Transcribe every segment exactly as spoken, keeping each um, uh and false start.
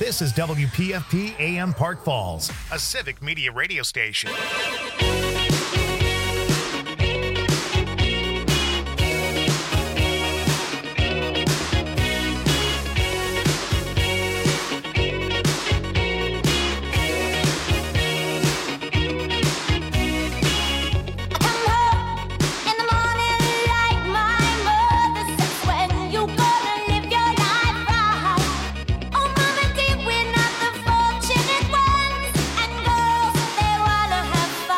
This is W P F P A M Park Falls, a civic media radio station. Have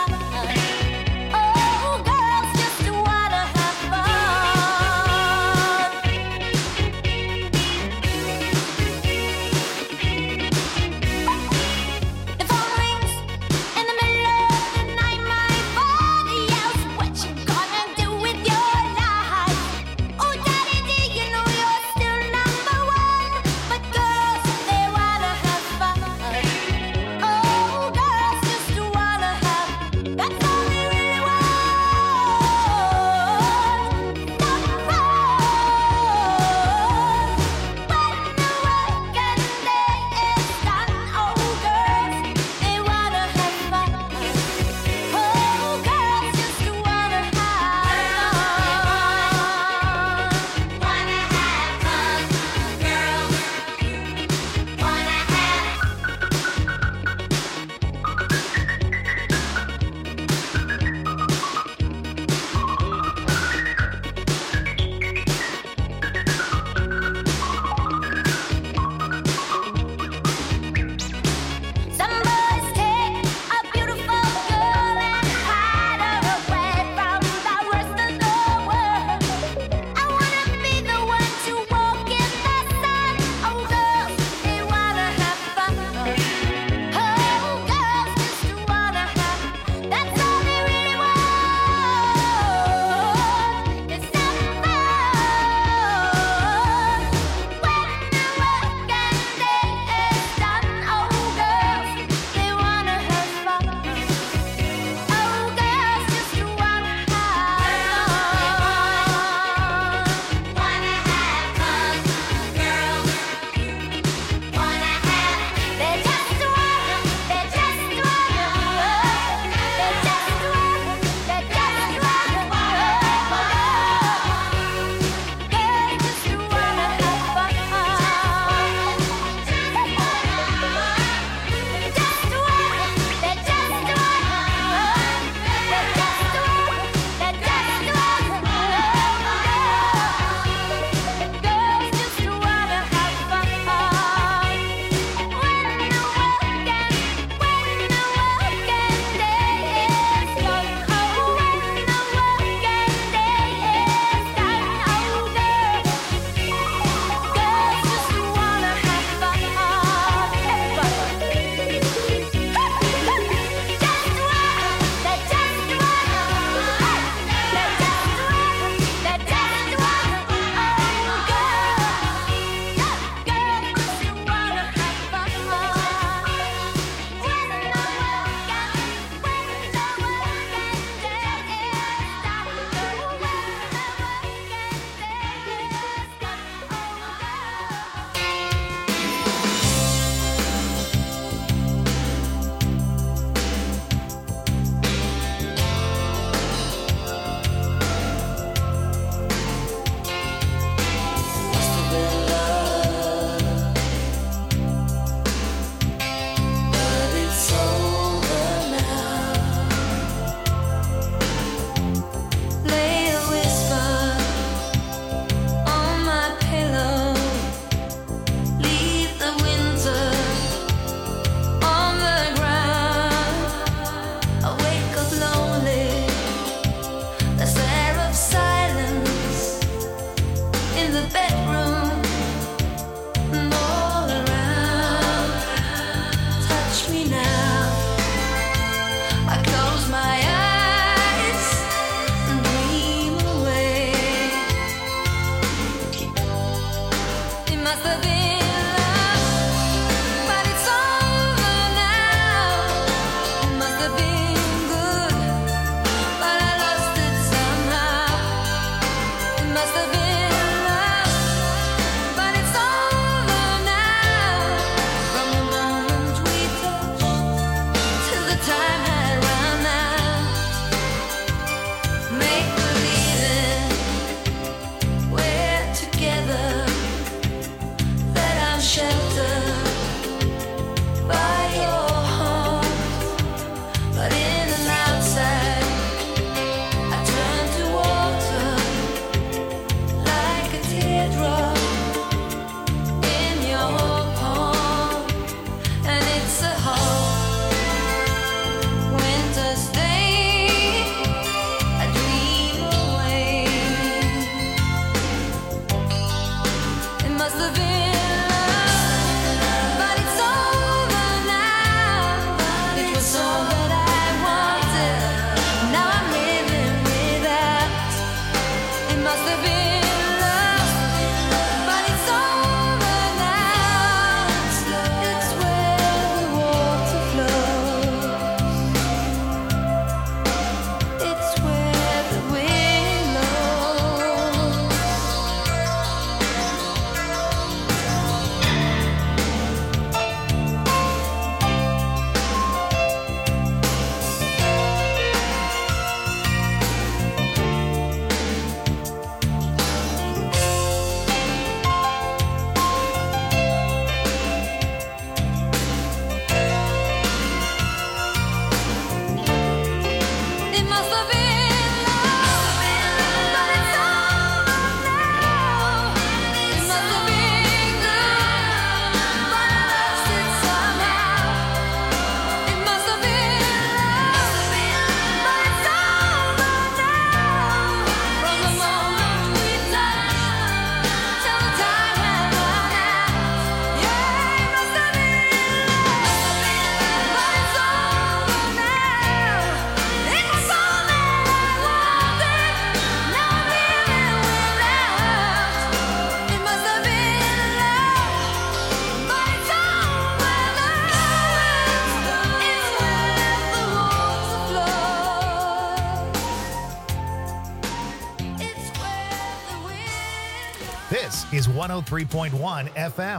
is one oh three point one F M.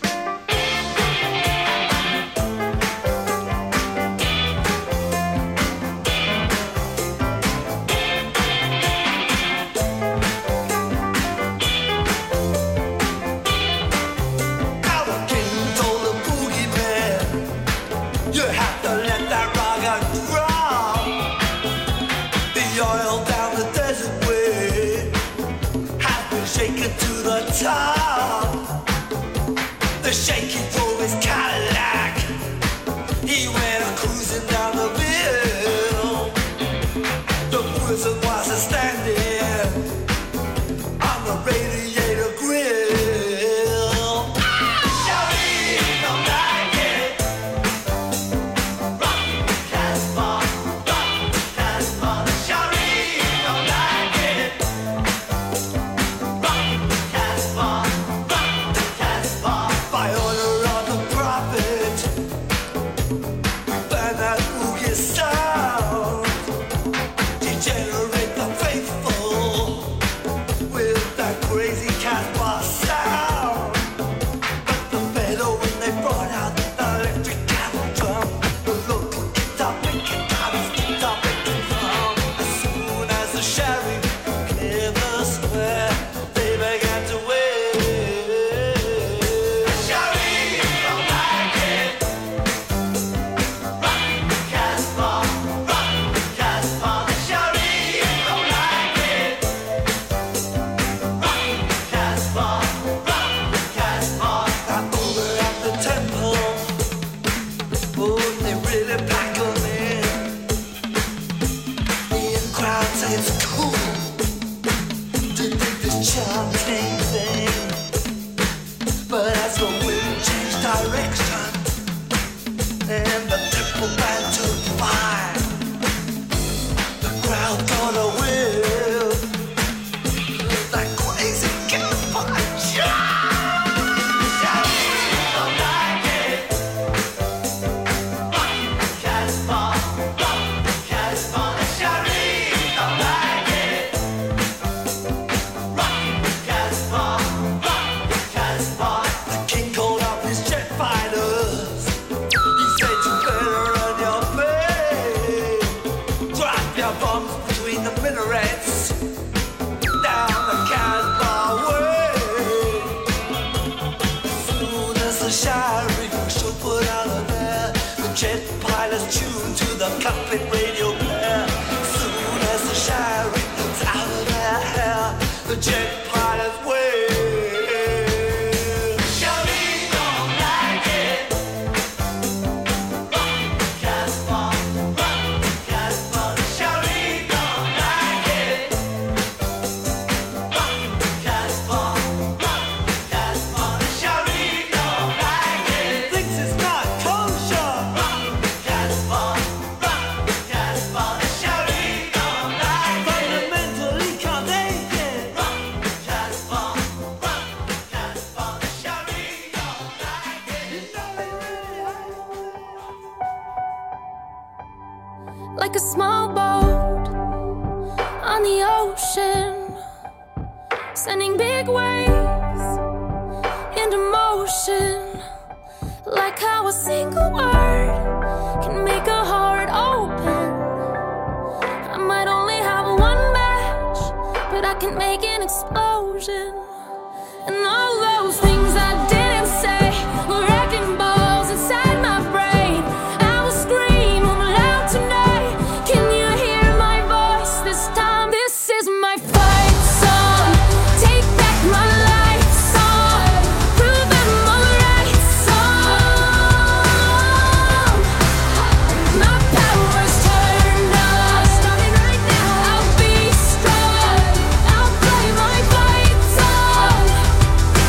Top. The shaky drove his Cadillac. He went a cruising down the hill. The prison was a standing on the radiator grill. Shawty don't like it. Rock the Casbah, rock the Casbah. Shawty don't like it. Rock the Casbah, rock the Casbah. By order of the prophet, ban that boogie sound. Degenerate the faithful with that crazy Casbah sound. But the better when they brought out the electric cattle drum, the local guitar picking out his guitar picking drum. As soon as the sheriff cleared the square, they began to wait. Sheriff don't like it. Rock the Casbah, rock the Casbah. Sheriff don't like it. Rock the Casbah, rock the Casbah. I'm over at the temple. Oh, they really pack 'em in. The crowd say it's cool to dig this chanting thing. But as the wind changed direction and the temple began to fire, the crowd got a whiff of that crazy campfire. Shawty don't like it. Rock the Casbah, rock the Casbah. Shawty don't like it. Rock the Casbah, rock the Casbah. The king called up his jet fighters. He said you better run your way. Drop your bombs between the minarets down the Casbah way. As soon as the sheriff should put out of there, the jet pilots tuned to the cockpit radio player. As soon as the sheriff gets out of their hair, the jet pilots wave. Shawty don't like it. Rock the Casbah, rock the Casbah. Shawty don't like it. Rock the Casbah, rock the Casbah. Shawty don't like it. Thinks it's not kosher. Rock the Casbah, rock the Casbah. Shawty don't like it. Fundamentally can't take it. Rock the Casbah, rock the Casbah. Shawty don't like it. You know it really hurts. Like a small boat on the ocean, sending big waves into motion. Like how a single word can make a heart open. I might only have one match, but I can make an explosion. And all those things I didn't say were wrecking balls inside my brain. I will scream loud tonight. Can you hear my voice this time? This is my fight song. Take back my life song. Prove I'm alright song. My power's turned on. Starting right now. I'll be strong. I'll play my fight song.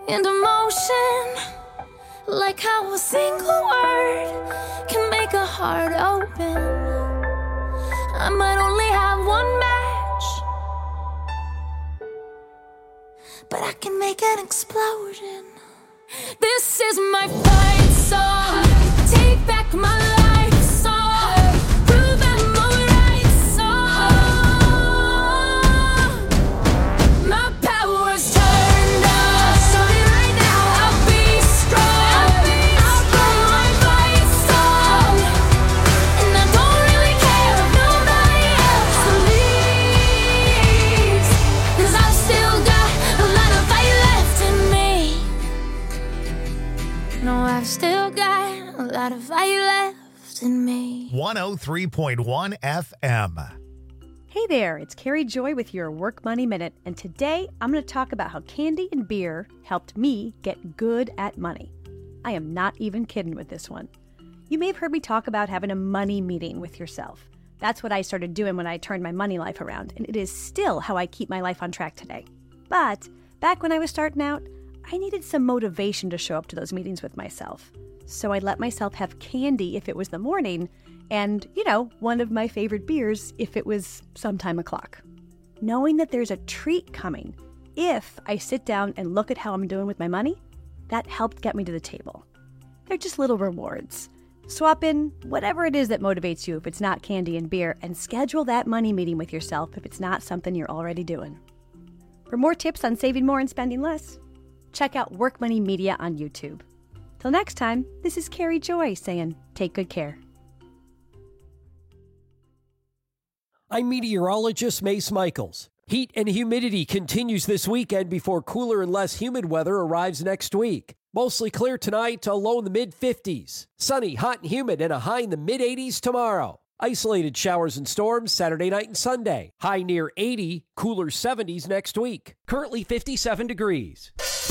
into motion. Like how a single word can make a heart open. I might only have one match, but I can make an explosion. This is my fight song. Take back my life song. Prove I'm alright song. My power's turned up. Starting right now, I'll be strong. I'll blow my fight song. And I don't really care if nobody else believes. 'Cause I've still got a lot of fight left in me. No, I've still got a lot of fight left in me. one oh three point one F M. Hey there, it's Carrie Joy with your Work Money Minute, and today I'm going to talk about how candy and beer helped me get good at money. I am not even kidding with this one. You may have heard me talk about having a money meeting with yourself. That's what I started doing when I turned my money life around, and it is still how I keep my life on track today. But back when I was starting out, I needed some motivation to show up to those meetings with myself. So I let myself have candy if it was the morning, and, you know, one of my favorite beers if it was some time o'clock. Knowing that there's a treat coming if I sit down and look at how I'm doing with my money, that helped get me to the table. They're just little rewards. Swap in whatever it is that motivates you if it's not candy and beer, and schedule that money meeting with yourself if it's not something you're already doing. For more tips on saving more and spending less, check out Work Money Media on YouTube. Till next time, this is Carrie Joy saying, take good care. I'm meteorologist Mace Michaels. Heat and humidity continues this weekend before cooler and less humid weather arrives next week. Mostly clear tonight, a low in the mid-fifties. Sunny, hot, and humid, and a high in the mid-eighties tomorrow. Isolated showers and storms Saturday night and Sunday. High near eighty, cooler seventies next week. Currently fifty-seven degrees.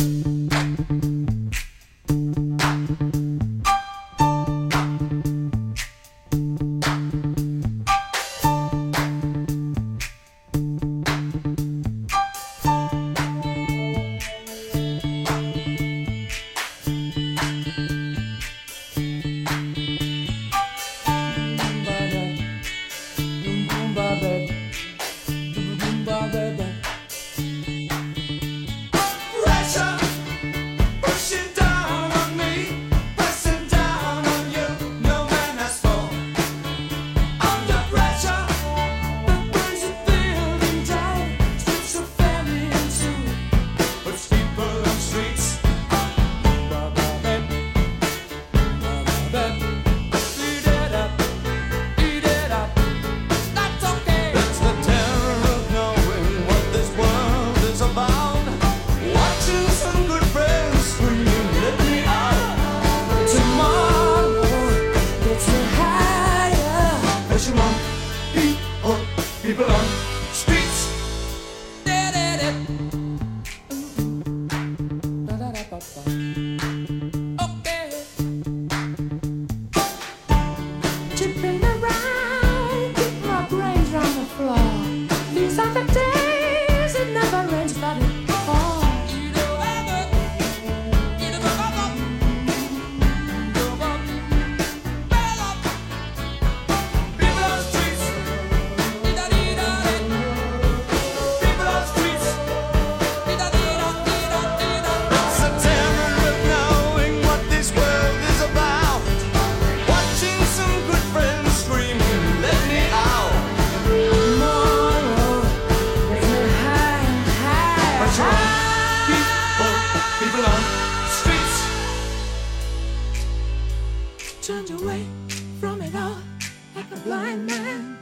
Turned away from it all like a blind man.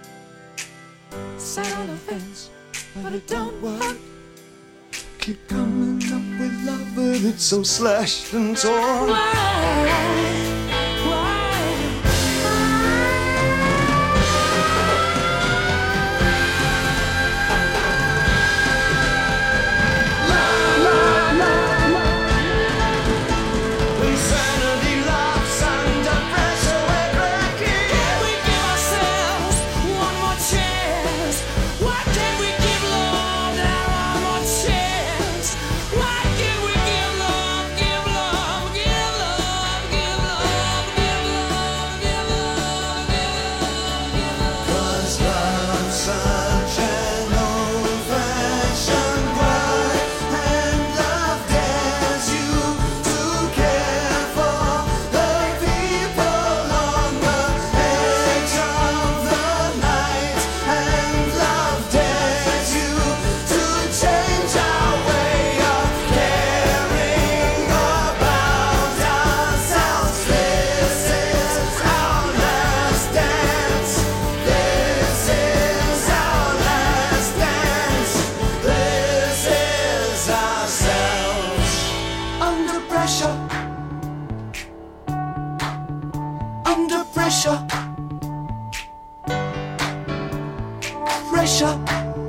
Sat on the fence, but it don't work. Keep coming up with love, but it's so slashed and torn. Why? Why can't we give love pressure, under pressure, pressure.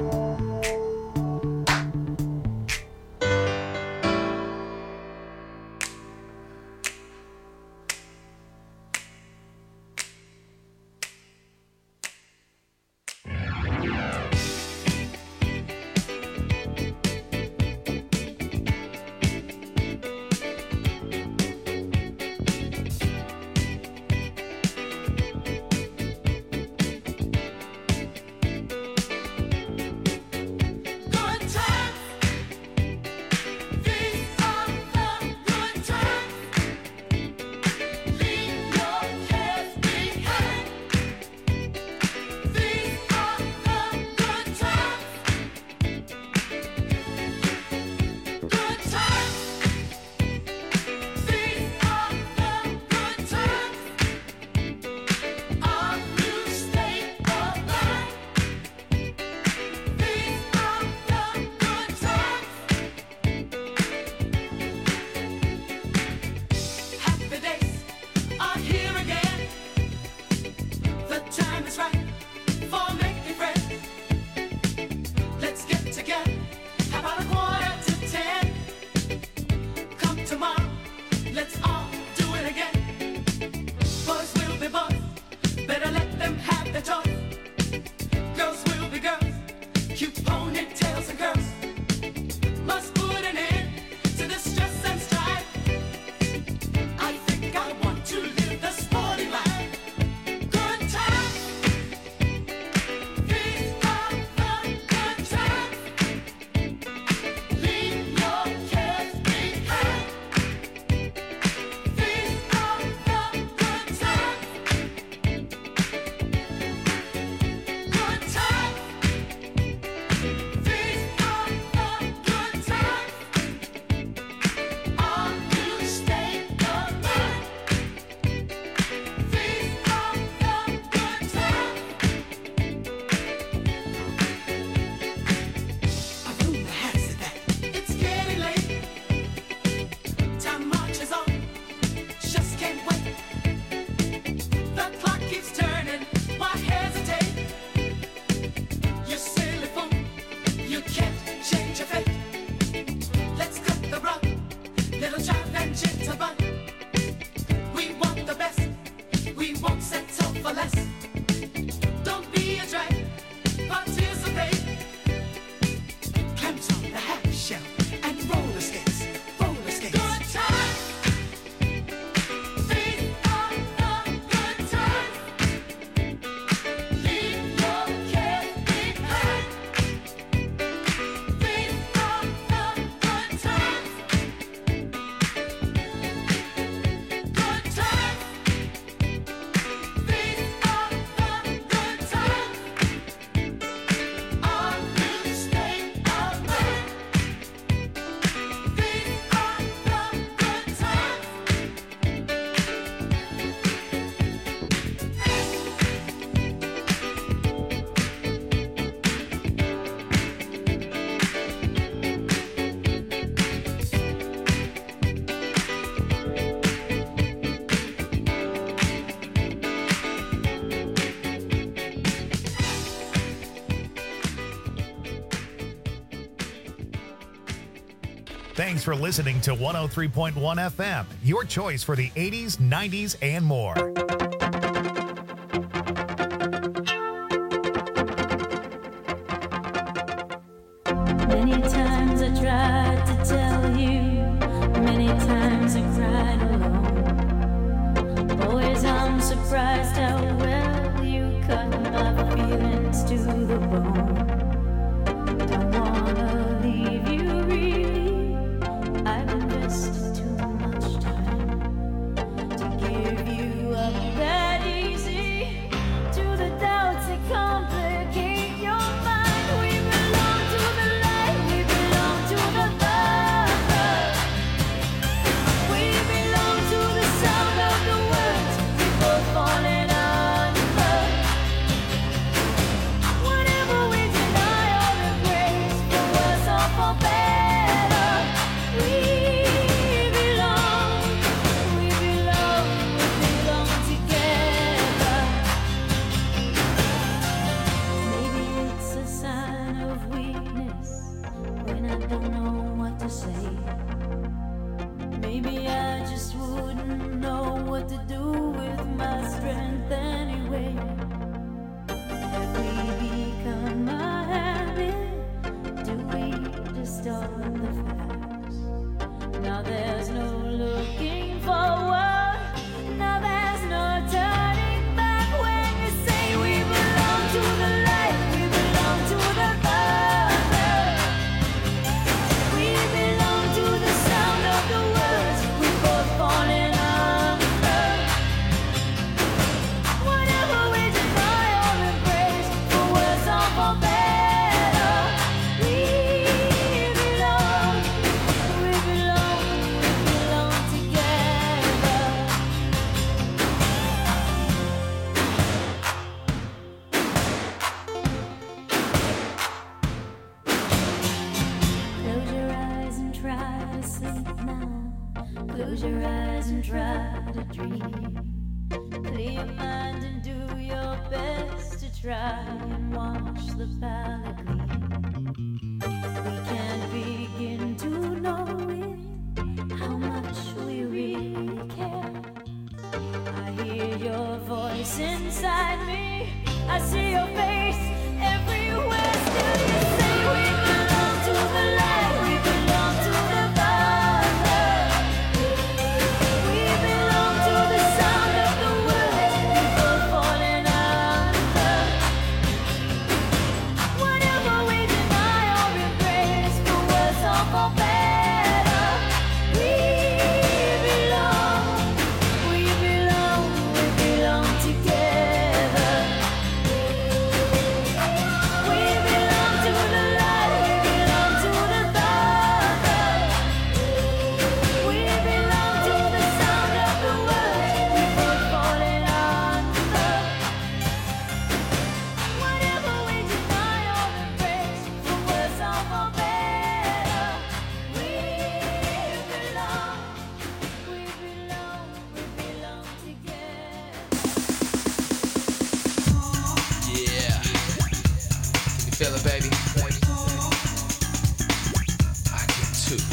Thanks for listening to one oh three point one F M, your choice for the eighties, nineties, and more. Many times I tried to tell you, many times I cried alone. Boys, I'm surprised how well you cut my feelings to the bone. Don't wanna leave you really, I've invested too much time to give you up. wouldn't know what to do with my strength anyway. Have we become a habit? Do we distort the facts? Now there's no looking forward. Now there's no turning back when you say we belong to the light, we belong to the Father. We belong to the sound of the words we both falling under. Whatever we deny or embrace, for worse or for better, we belong, we belong, we belong together. Close your eyes and try to sleep now. Close your eyes and try to dream. Clear your mind and do your best to try and watch the palette gleam. We can't begin to know it, how much we really care. I hear your voice inside me. I see your face everywhere. Still you say we belong to the light, we belong to the Father. We belong to the sound of the words we both falling under. Whatever we deny or embrace, for worse or for better, we belong, we belong, we belong together. We belong to the light, we belong to the Father. We belong to the sound of the words we both falling under. Whatever we deny or embrace, for worse or for better, we belong, we belong, we belong together. Yeah. Can you feel it, baby? I can too.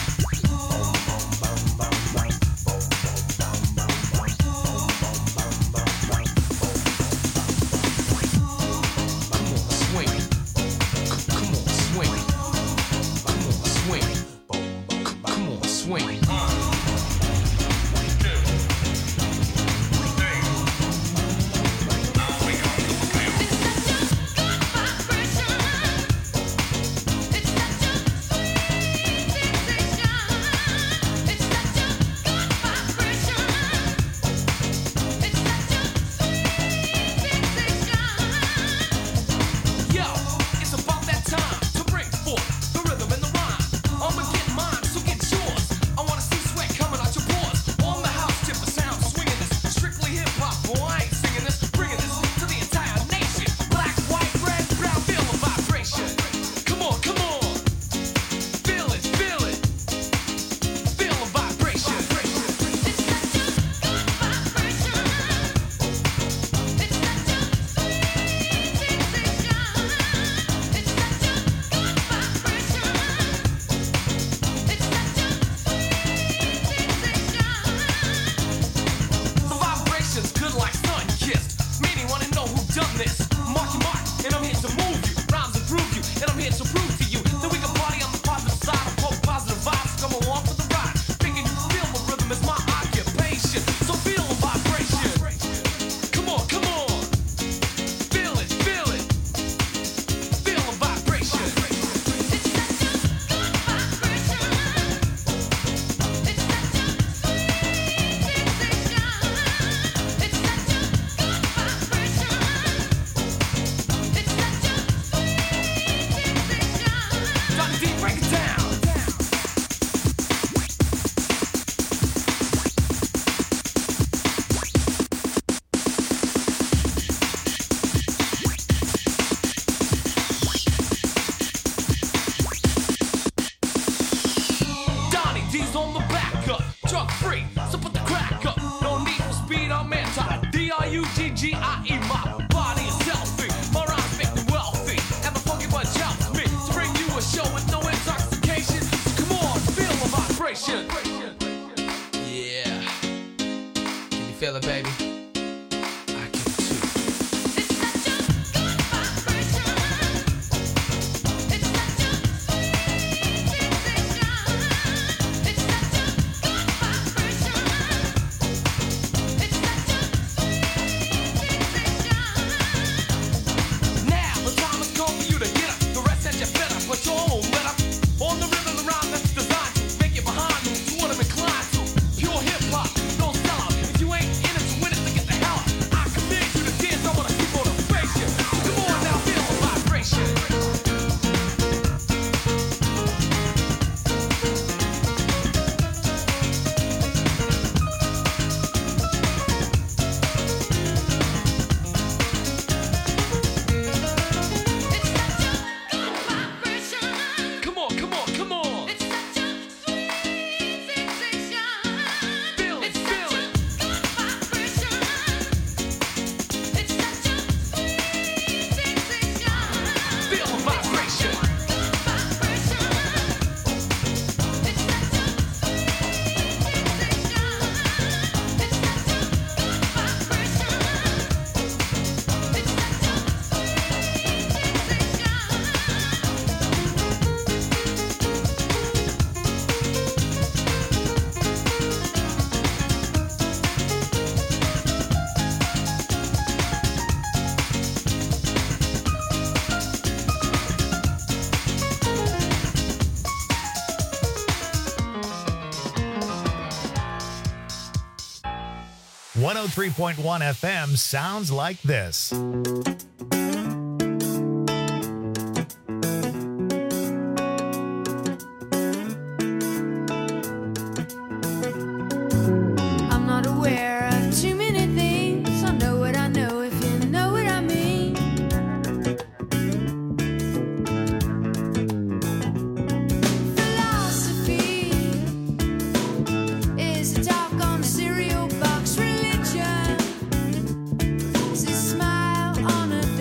Come on, swing. C- Come on, swing. Come on, swing. C- Come on, swing. Yo, it's about that time to bring forth the rhythm and the rhyme. I'ma get mine, so get yours. I wanna see sweat coming out your pores. On the house, tip the sound, swinging this. Strictly hip hop, boy, I ain't singing this. Bringing this to the entire nation. Black, white, red, brown, feel the vibration. Come on, come on. Feel it, feel it. Feel the vibration. The vibration's good like sun kissed. Meaning wanna know who done this. Mark your mark, and I'm here to move you. Rhymes improve you, and I'm here to prove to you that we can party on the positive side of both positive vibes. Come along for the ride. Thinking you feel the rhythm is my occupation. So feel the vibration. Come on, come on. Feel it, feel it. Feel the vibration. Johnny D, break it down. Donnie D's on the back up, drug free, so put the crack up. No need for speed, I'm anti. D R U G G I E, my body is healthy. My rhymes make me wealthy, and the funky bunch helps me to bring you a show with no intoxication. So come on, feel the vibration. Yeah. together, baby. I can too. It's such a good vibration. It's such a sweet sensation. It's such a good vibration. It's such a sweet sensation. Now the time has come for you to get up. The rest said you better put your own let up. On the rhythm around that's designed to make it behind moves. You want to incline to pure hip hop, no sellout. If you ain't in it to win it, then get the hell out. I command you to dance. I want to see motivation. Come on now, feel the vibration. It's such a good vibration. Come on, come on, come on. It's such a sweet sensation. Feel it, It's feel such a it. good vibration. It's such a sweet sensation. Feel the vibration. Good vibration. It's such a sweet sensation. It's such a good vibration. It's such a one oh three point one F M sounds like this. I'm not aware of too many things. I know what I know if you know what I mean. Philosophy is a talk on a cereal box. Religion is a smile on a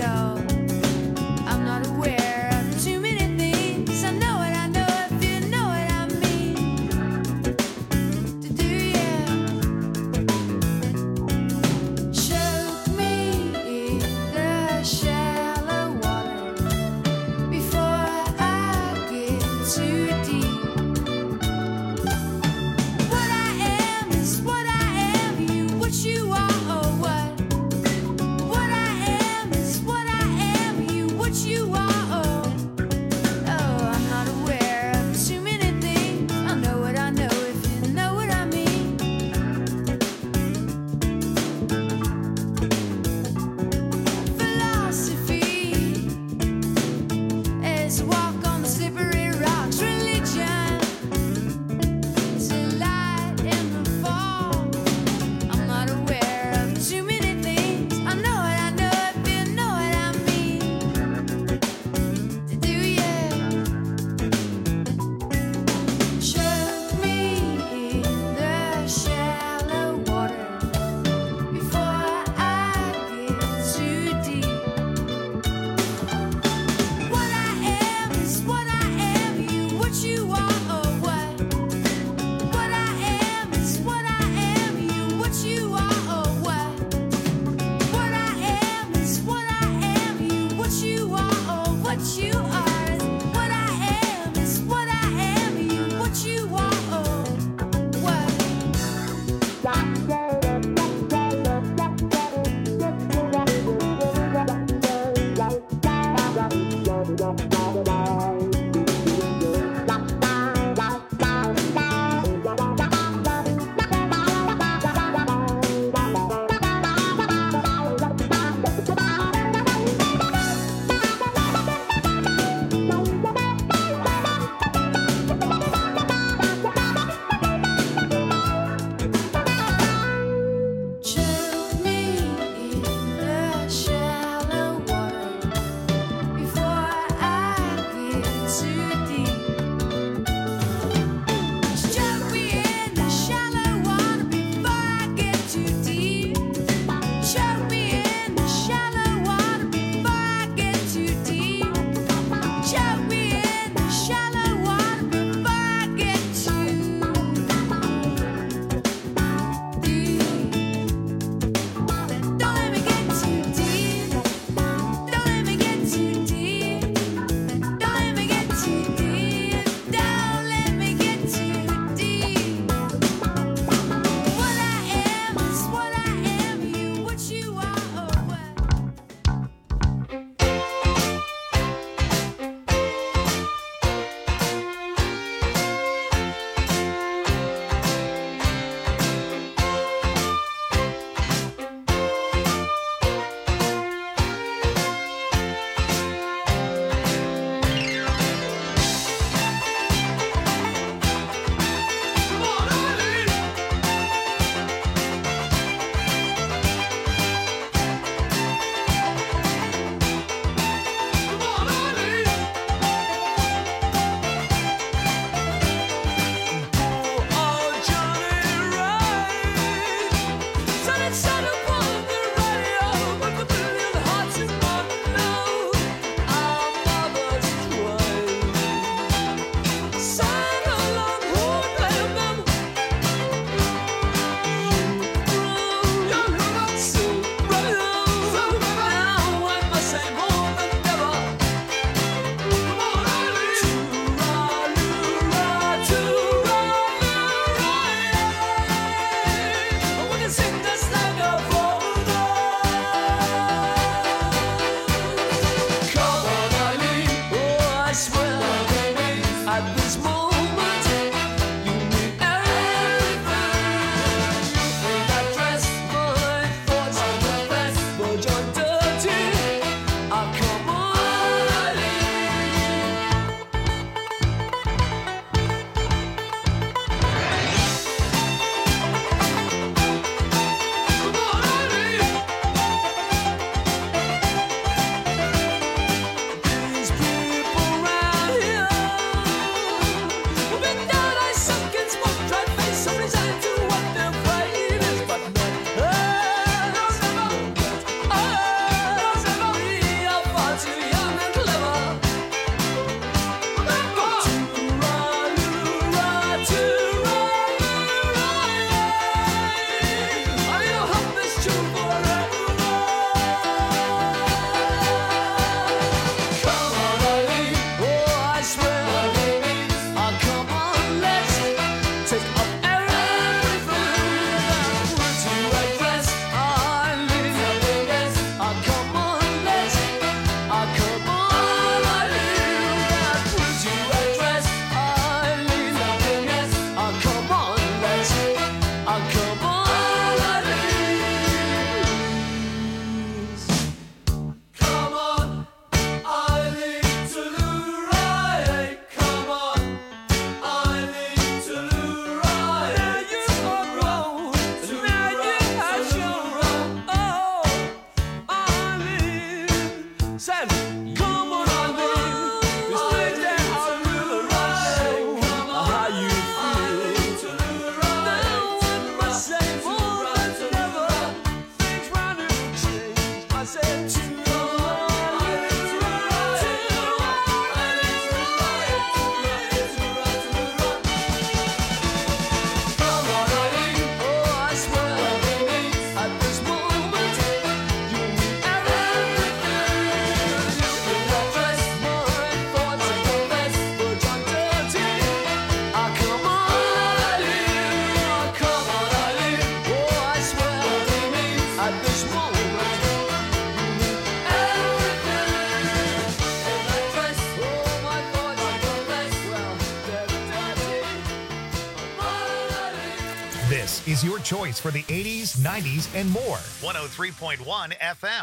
This is your choice for the eighties, nineties, and more. one oh three point one F M.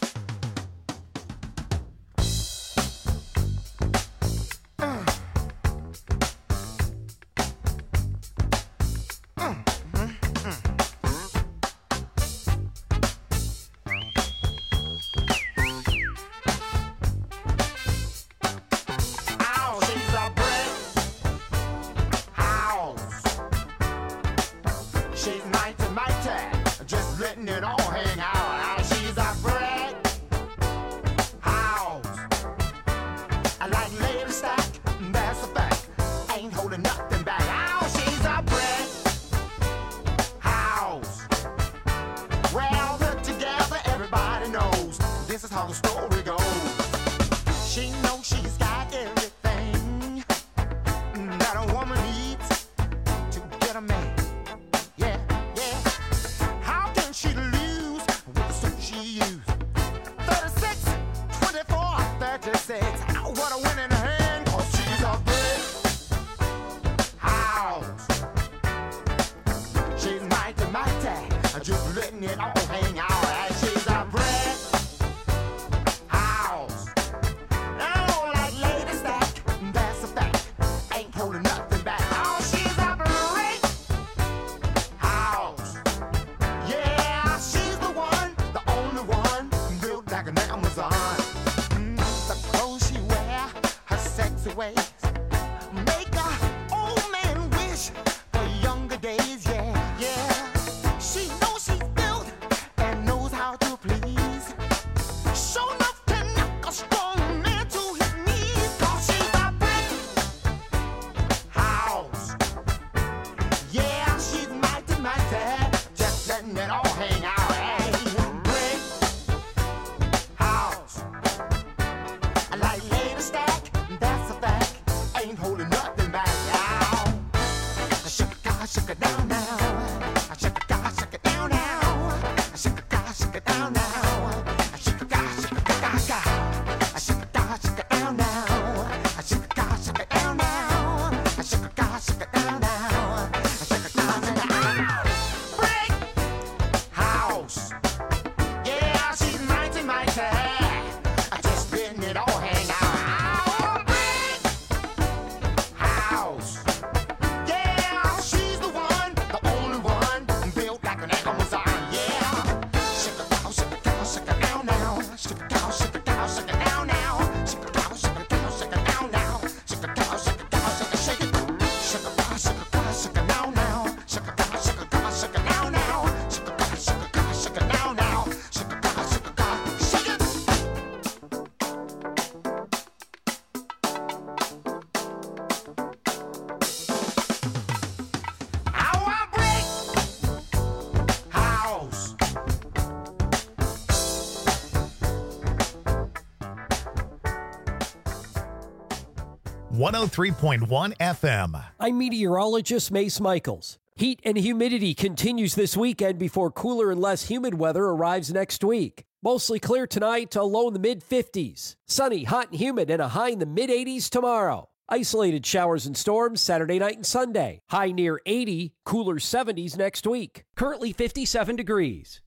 one oh three point one F M. I'm meteorologist Mace Michaels. Heat and humidity continues this weekend before cooler and less humid weather arrives next week. Mostly clear tonight, a low in the mid fifties. Sunny, hot, and humid, and a high in the mid eighties tomorrow. Isolated showers and storms Saturday night and Sunday. High near eighty, cooler seventies next week. Currently fifty-seven degrees.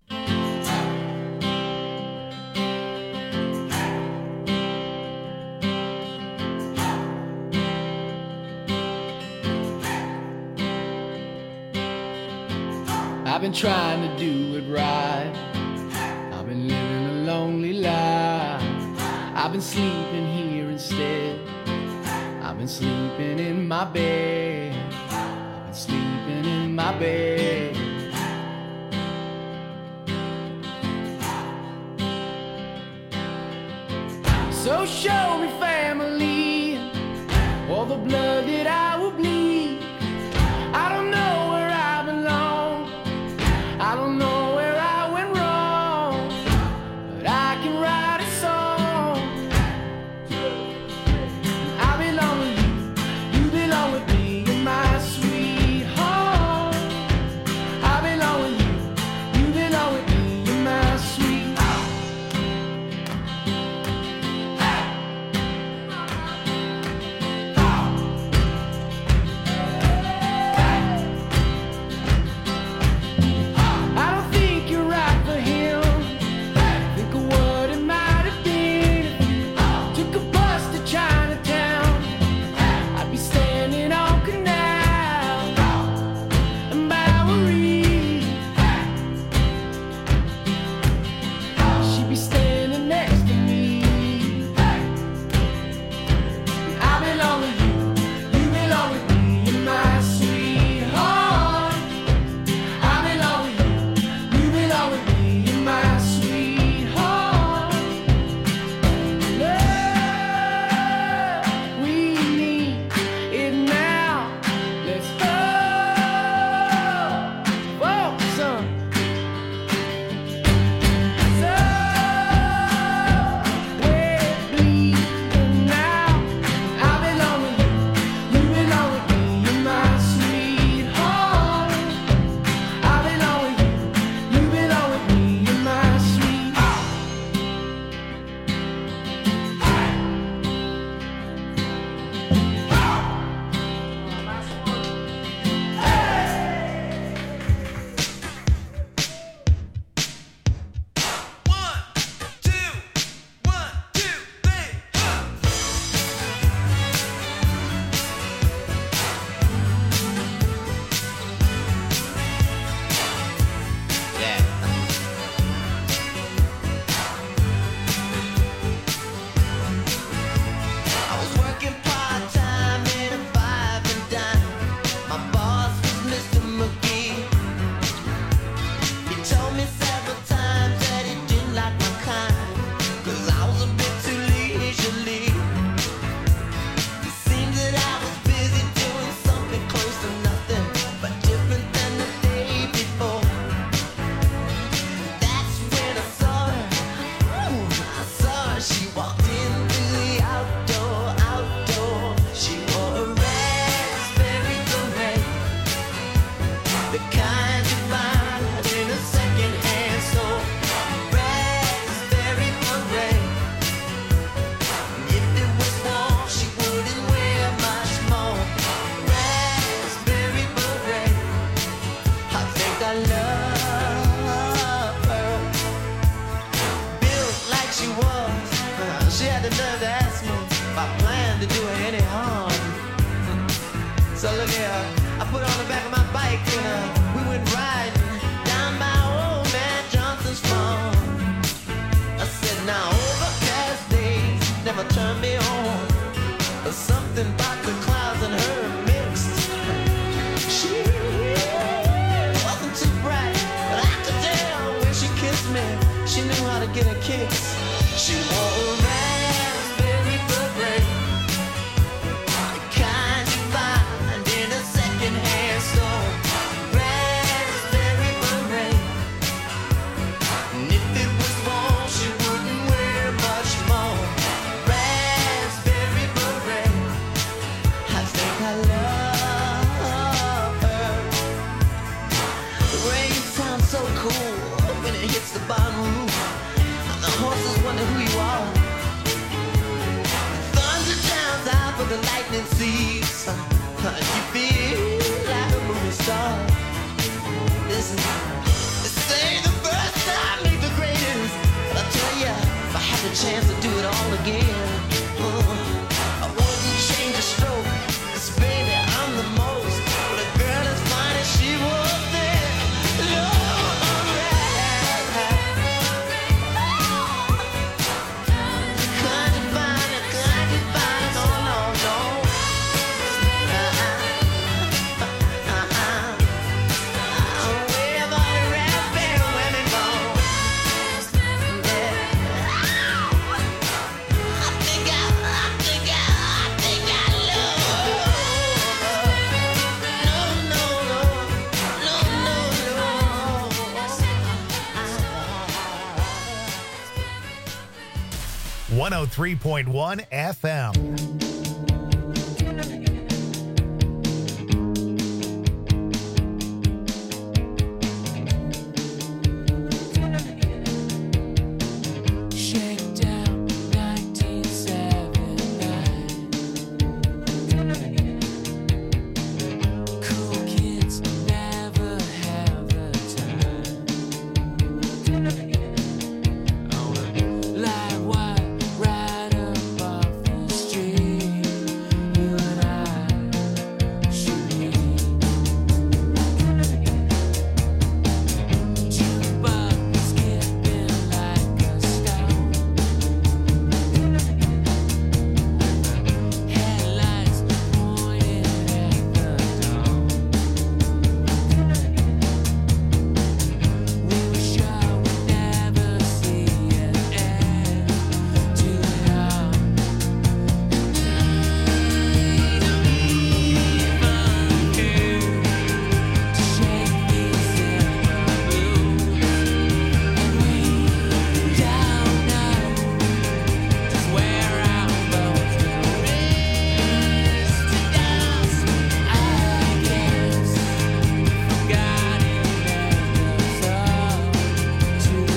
I've been trying to do it right. I've been living a lonely life. I've been sleeping here instead. I've been sleeping in my bed. I've been sleeping in my bed. So show me family, all the blood that I will bleed. I don't know where I belong. I don't know where I went wrong, but I can write a song. I belong with you, you belong with me, you're my sweet home. I belong with you, you belong with me, you're my sweet home. So look here, I put on the back of my bike and uh, we went riding down by old man Johnson's farm. I said, now overcast days never turn me on. There's something about the clouds and her mixed. She wasn't too bright, but I could tell when she kissed me, she knew how to get her kicks. She wore a raspberry beret, the kind you find in a second-hand store. Raspberry beret, and if it was warm, she wouldn't wear much more. Raspberry beret, I think I love her. The rain sounds so cool when it hits the bottom roof. The horses wonder who you are. Thunder drowns out, but the lightning sees. You feel like a movie star. Listen, they say the first time ain't the greatest, but I tell ya, if I had the chance to do it all again, uh, I wouldn't change a stroke. 'Cause baby, I'm the most. But a girl as fine as she was then, Lord, can't you find it? Can't you find it? No, no, no. Uh-uh. Uh-uh. Where have all the raspberry women gone? Yeah. I think I, I think I, I think I love her. No, no, no. No, no, no. one oh three point one F M. Shakedown nineteen seventy-nine. Cool kids never have the time. On a live wire right up off the street, you and I should meet. Jukebox skipping like a stone. Headlights pointed at the dawn. We were sure we'd never see an end to it all. To shake these silver blues, and we don't know just where our bones will rest to dust. I guess forgot it left us all to the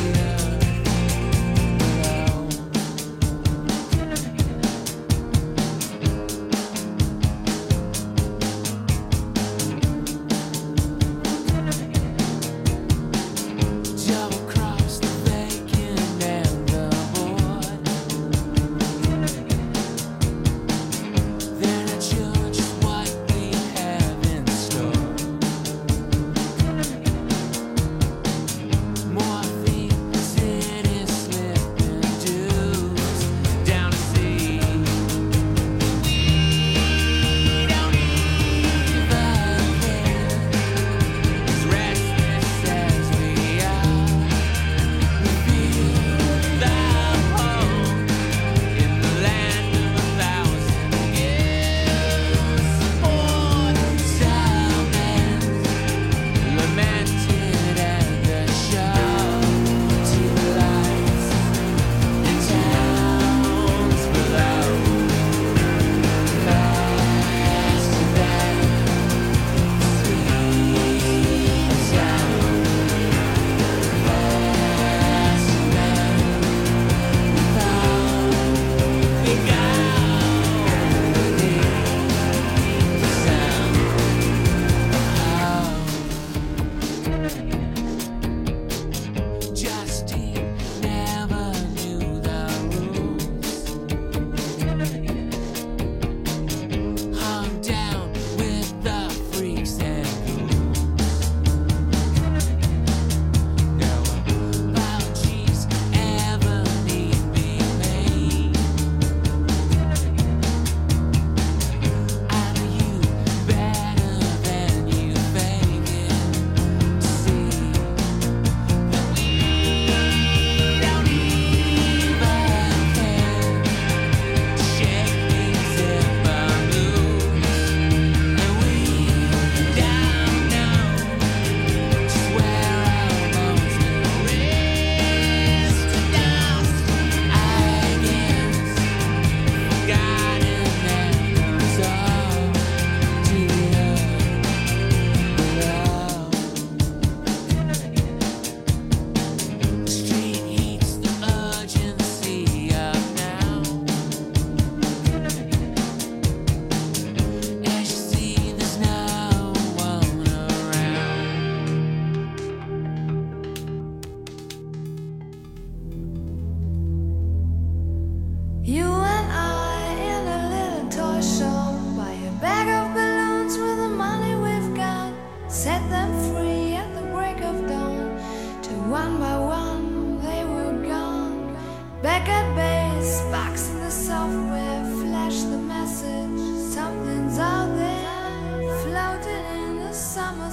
double cross the bacon and the board. They're not sure just what we have in store. Morphine, city slipping dues down to sea. We don't even care, as restless as we are. We feel the home in the land of a thousand years. Born salmon, lamented at the show. To the lights in towns below. Faster than sweet sound. Faster than we thought we got the sound of Justine never knew the rules. Hung down with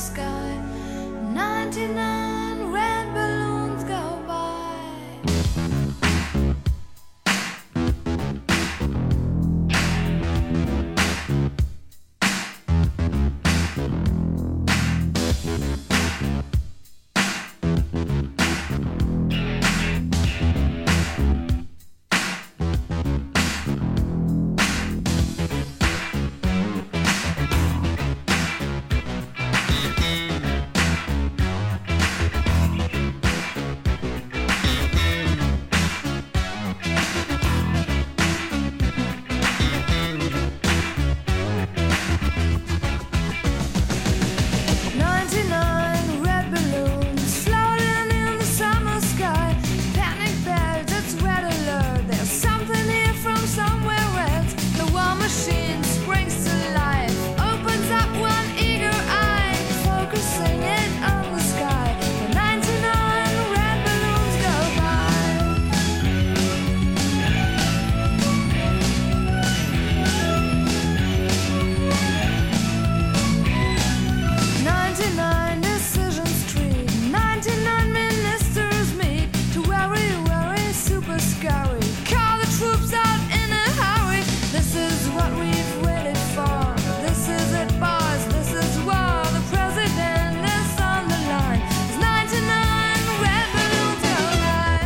sky. ninety-nine red balloons go by. ninety-nine red balloons floating in the summer sky. Panic bells, it's red alert. There's something here from somewhere else. The war machine springs to life, opens up one eager eye, focusing it on the sky. The ninety-nine red balloons go by. ninety-nine decisions tree, ninety-nine ministers meet to worry, worry, super scurry. Call the troops out in a hurry. This is what we've waited for. This is it, boys. This is war. The president is on the line. There's ninety-nine red balloons go by.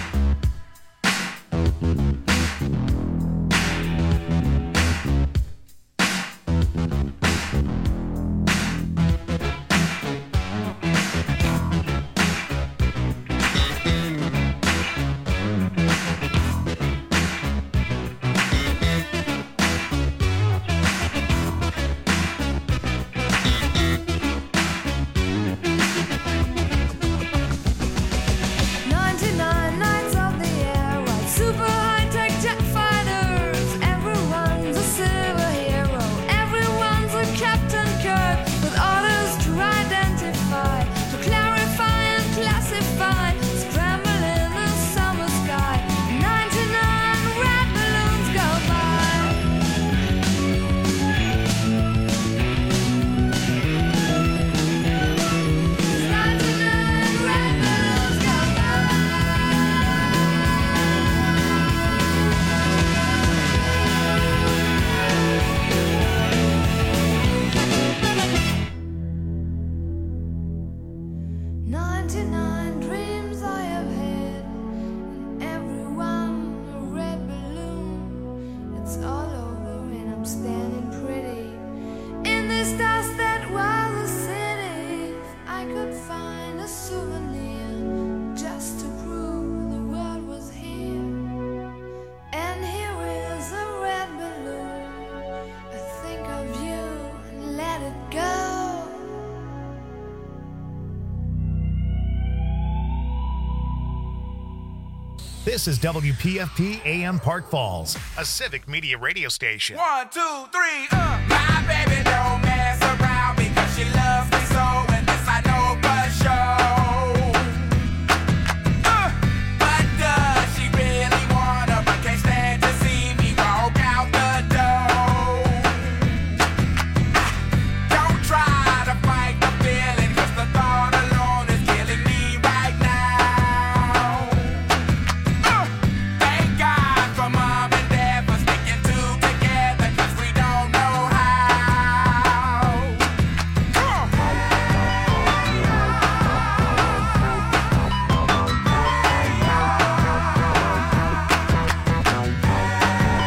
ninety-nine nights of the air, ride super high-tech jet fighters. Everyone's a silver hero. Everyone's a Captain Kirk with orders to identify, to clarify and classify. Scramble in the summer sky. ninety-nine red balloons go by. ninety-nine red balloons go by. ninety-nine dreams I have had, and every one a red balloon. It's all over and I'm standing pretty in this dust that was a city. If I could find a souvenir just to prove the world was here. And here is a red balloon. I think of you and let it go. This is W P F P A M Park Falls, a civic media radio station. One, two, three, uh.